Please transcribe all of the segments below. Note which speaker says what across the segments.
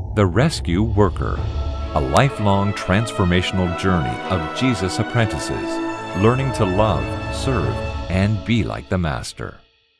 Speaker 1: The Rescue Worker, a lifelong transformational journey of Jesus' apprentices, learning to love, serve, and be like the Master.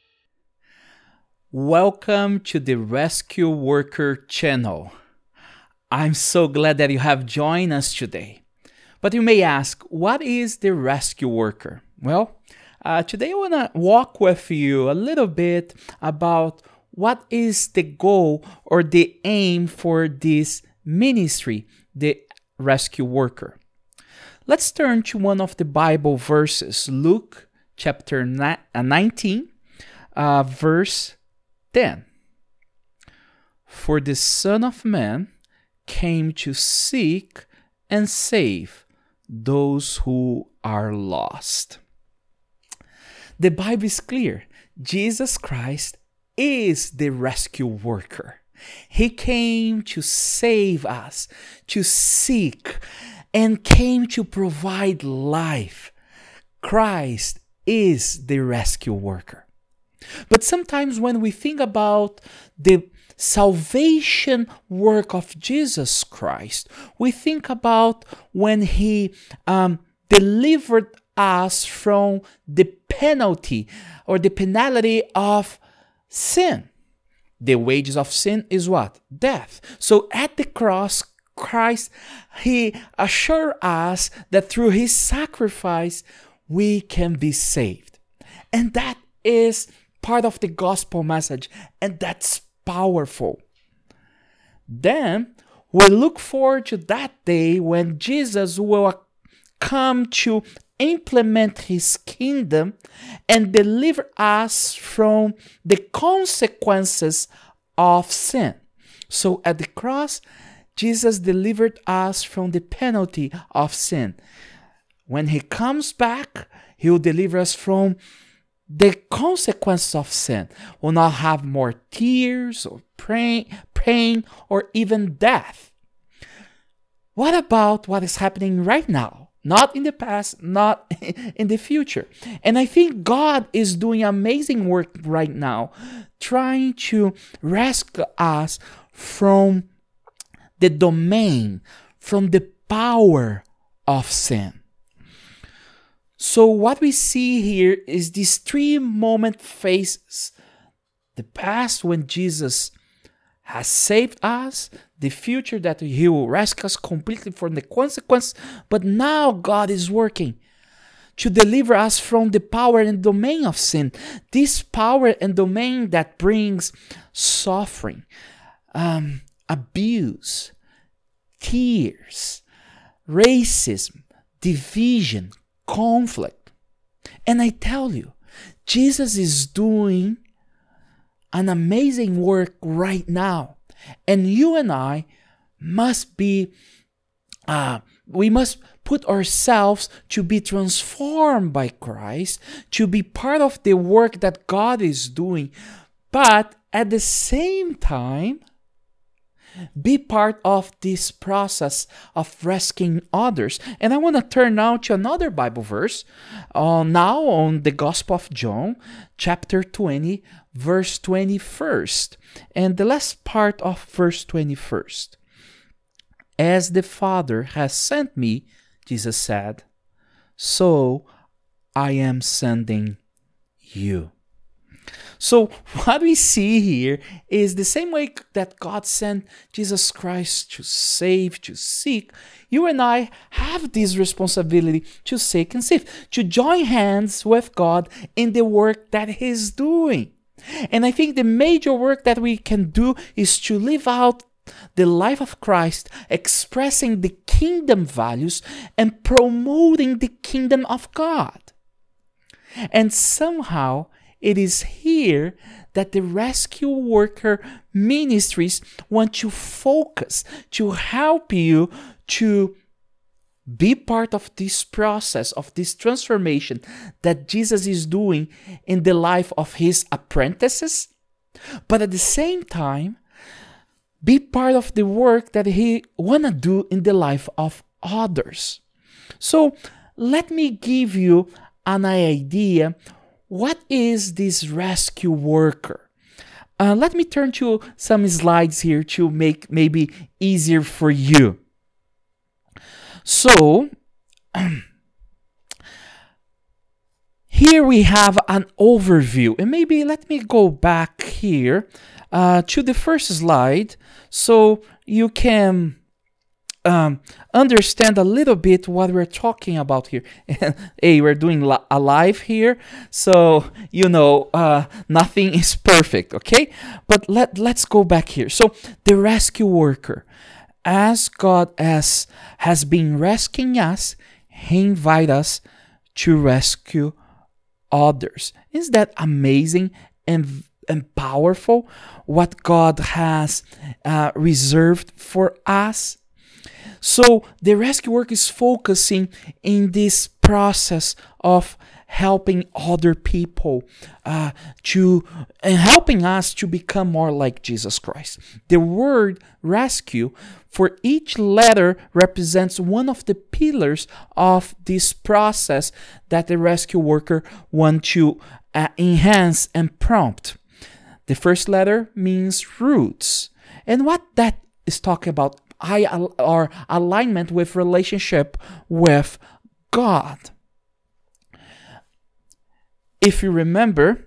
Speaker 2: Welcome to the Rescue Worker channel. I'm so glad that you have joined us today. But you may ask, what is the Rescue Worker? Well, today I want to walk with you a little bit about what is the goal or the aim for this ministry, the Rescue Worker. Let's turn to one of the Bible verses, Luke chapter 19, verse 10. For the Son of Man came to seek and save those who are lost. The Bible is clear. Jesus Christ is the rescue worker. He came to save us, to seek, and came to provide life. Christ is the rescue worker. But sometimes when we think about the salvation work of Jesus Christ, we think about when He delivered us from the penalty or the penalty of sin. The wages of sin is what? Death. So at the cross, Christ, He assured us that through His sacrifice, we can be saved. And that is part of the gospel message, and that's powerful. Then we look forward to that day when Jesus will come to implement His kingdom and deliver us from the consequences of sin. So at the cross, Jesus delivered us from the penalty of sin. When He comes back, He will deliver us from the consequences of sin. We'll not have more tears or pain or even death. What about what is happening right now? Not in the past, not in the future. And I think God is doing amazing work right now, trying to rescue us from the domain, from the power of sin. So what we see here is these three moment phases. The past when Jesus has saved us, the future that He will rescue us completely from the consequence, but now God is working to deliver us from the power and domain of sin. This power and domain that brings suffering, abuse, tears, racism, division, conflict. And I tell you, Jesus is doing an amazing work right now. And you and I must be, we must put ourselves to be transformed by Christ, to be part of the work that God is doing, but at the same time, be part of this process of rescuing others. And I want to turn now to another Bible verse, now on the Gospel of John, chapter 20, verse 21st. And the last part of verse 21st. As the Father has sent me, Jesus said, so I am sending you. So what we see here is the same way that God sent Jesus Christ to save, to seek. You and I have this responsibility to seek and save, to join hands with God in the work that He's doing. And I think the major work that we can do is to live out the life of Christ, expressing the kingdom values and promoting the kingdom of God. And somehow, it is here that the Rescue Worker Ministries want to focus, to help you to be part of this process, of this transformation that Jesus is doing in the life of His apprentices, but at the same time, be part of the work that He want to do in the life of others. So let me give you an idea. What is this rescue worker? let me turn to some slides here to make maybe easier for you. So, here we have an overview. And maybe let me go back here to the first slide so you can understand a little bit what we're talking about here. Hey, we're doing a live here, so nothing is perfect, okay? But let's go back here. So the rescue worker, as God has been rescuing us, He invites us to rescue others. Isn't that amazing and powerful what God has reserved for us? So the rescue work is focusing in this process of helping other people and helping us to become more like Jesus Christ. The word rescue for each letter represents one of the pillars of this process that the rescue worker wants to enhance and prompt. The first letter means roots. And what that is talking about, or alignment with relationship with God. If you remember,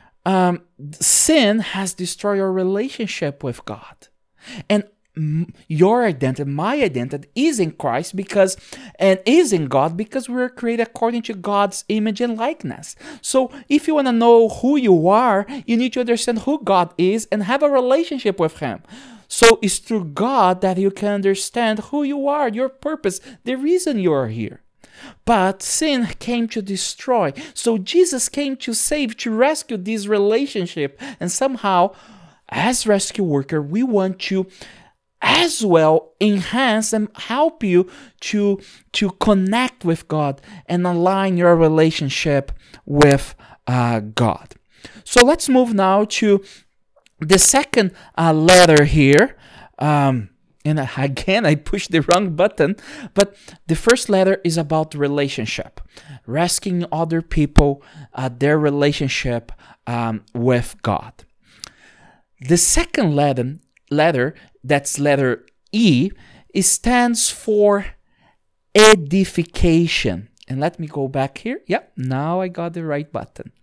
Speaker 2: sin has destroyed our relationship with God. And your identity, my identity is in Christ and is in God because we were created according to God's image and likeness. So if you want to know who you are, you need to understand who God is and have a relationship with Him. So it's through God that you can understand who you are, your purpose, the reason you are here. But sin came to destroy. So Jesus came to save, to rescue this relationship. And somehow, as rescue worker, we want to as well enhance and help you to connect with God and align your relationship with God. So let's move now to the second letter here. And again, I pushed the wrong button. But the first letter is about relationship. Rescuing other people, their relationship with God. The second letter, that's letter E, it stands for edification. And let me go back here. Yep, now I got the right button.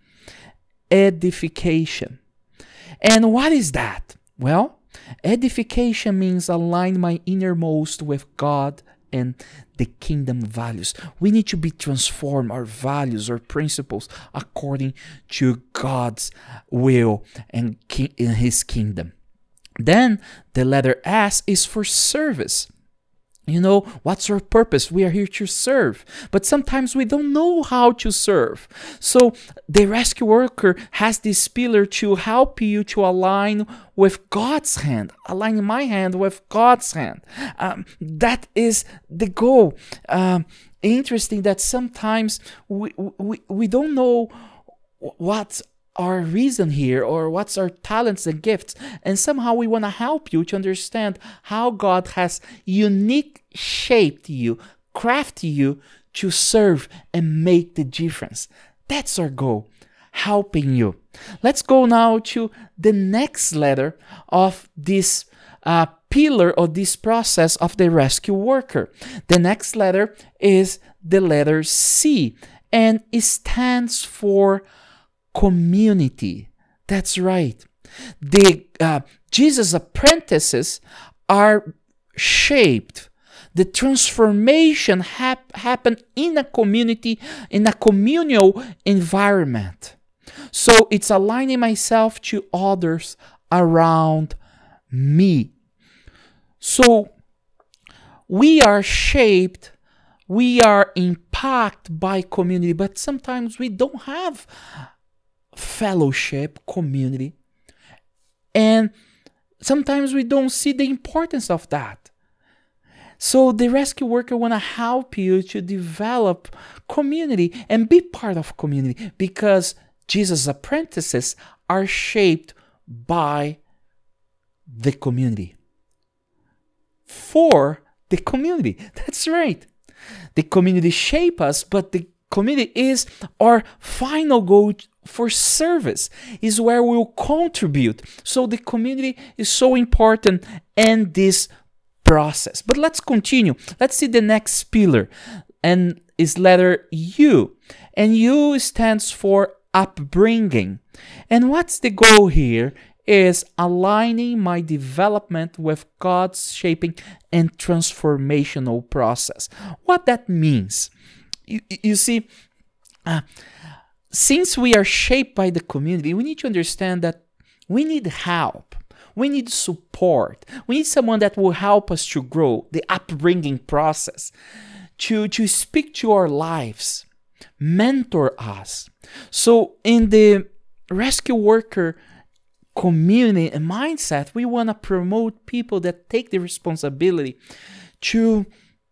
Speaker 2: Edification. And what is that? Well, edification means align my innermost with God and the kingdom values. We need to be transformed, our values, our principles, according to God's will and in His kingdom. Then the letter S is for service. What's our purpose? We are here to serve. But sometimes we don't know how to serve. So the rescue worker has this pillar to help you to align with God's hand. Align my hand with God's hand. That is the goal. Interesting that sometimes we don't know what's our reason here or what's our talents and gifts, and somehow we want to help you to understand how God has unique shaped you, crafted you to serve and make the difference. That's our goal, helping you. Let's go now to the next letter of this pillar of this process of the rescue worker. The next letter is the letter C, and it stands for community. That's right. The Jesus apprentices are shaped. The transformation happened in a community, in a communal environment. So it's aligning myself to others around me. So we are shaped, we are impacted by community, but sometimes we don't have fellowship, community, and sometimes we don't see the importance of that. So the rescue worker want to help you to develop community and be part of community, because Jesus' apprentices are shaped by the community. For the community. That's right. The community shape us, but the community is our final goal for service, is where we'll contribute. So the community is so important in this process. But let's continue. Let's see the next pillar, and is letter U. And U stands for upbringing. And what's the goal here? Is aligning my development with God's shaping and transformational process. What that means? You see, since we are shaped by the community, we need to understand that we need help. We need support. We need someone that will help us to grow, the upbringing process, to speak to our lives, mentor us. So in the rescue worker community and mindset, we want to promote people that take the responsibility to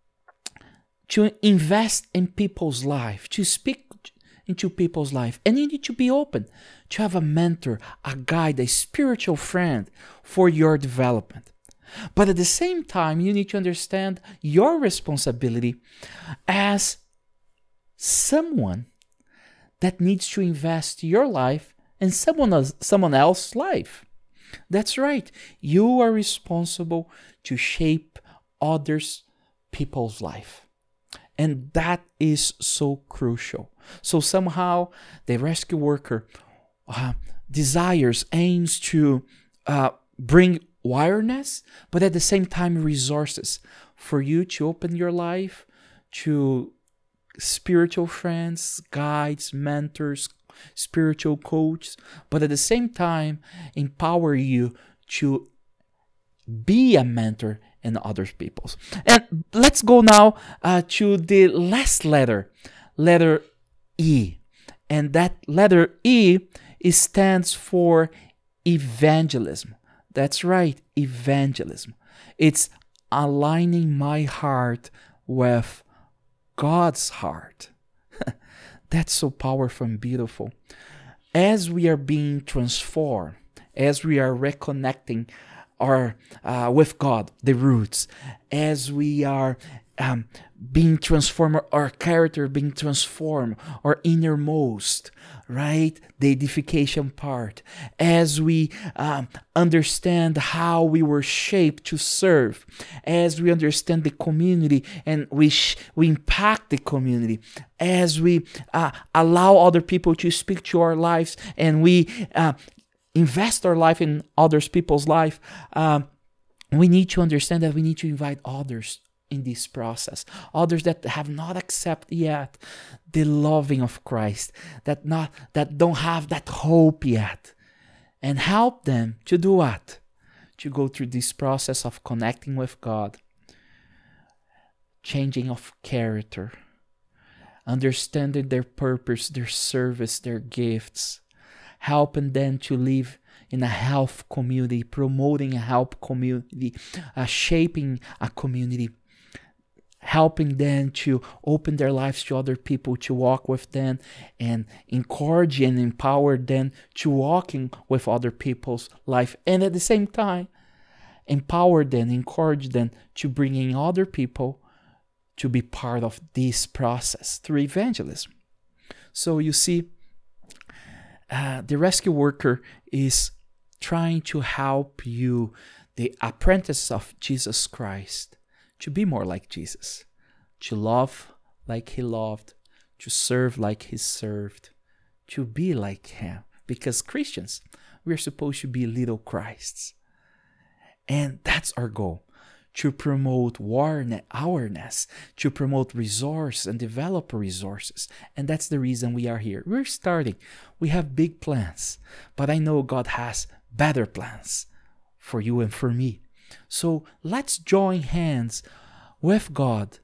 Speaker 2: invest in people's life, to speak into people's life. And you need to be open to have a mentor, a guide, a spiritual friend for your development. But at the same time, you need to understand your responsibility as someone that needs to invest your life in someone else's life. That's right. You are responsible to shape others people's life. And that is so crucial. So somehow the rescue worker aims to bring awareness, but at the same time resources for you to open your life to spiritual friends, guides, mentors, spiritual coaches, but at the same time empower you to be a mentor in other people's. And let's go now to the last letter E. And that letter E stands for evangelism. That's right, evangelism. It's aligning my heart with God's heart. That's so powerful and beautiful. As we are being transformed, as we are reconnecting with God, the roots, as we are being transformed, our character being transformed, our innermost, right? The edification part. As we understand how we were shaped to serve, as we understand the community and we impact the community, as we allow other people to speak to our lives, and we invest our life in others people's life, we need to understand that we need to invite others in this process, others that have not accepted yet the loving of Christ, that don't have that hope yet, and help them to do what? To go through this process of connecting with God, changing of character, understanding their purpose, their service, their gifts, helping them to live in a health community, promoting a health community, shaping a community, helping them to open their lives to other people, to walk with them, and encourage and empower them to walking with other people's life. And at the same time, empower them, encourage them to bring in other people to be part of this process through evangelism. So you see, the rescue worker is trying to help you, the apprentice of Jesus Christ, to be more like Jesus, to love like he loved, to serve like he served, to be like him. Because Christians, we're supposed to be little Christs. And that's our goal, to promote awareness, to promote resources and develop resources. And that's the reason we are here. We're starting. We have big plans, but I know God has better plans for you and for me. So let's join hands with God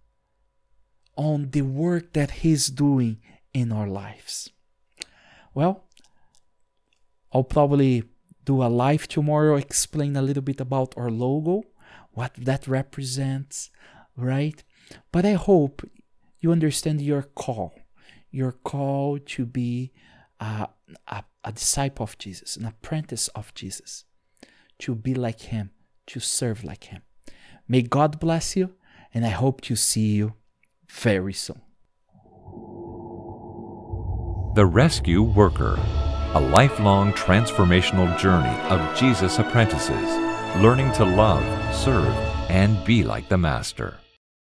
Speaker 2: on the work that He's doing in our lives. Well, I'll probably do a live tomorrow, explain a little bit about our logo, what that represents, right? But I hope you understand your call to be a disciple of Jesus, an apprentice of Jesus, to be like Him, to serve like Him. May God bless you, and I hope to see you very soon.
Speaker 1: The Rescue Worker, a lifelong transformational journey of Jesus' apprentices, learning to love, serve, and be like the Master.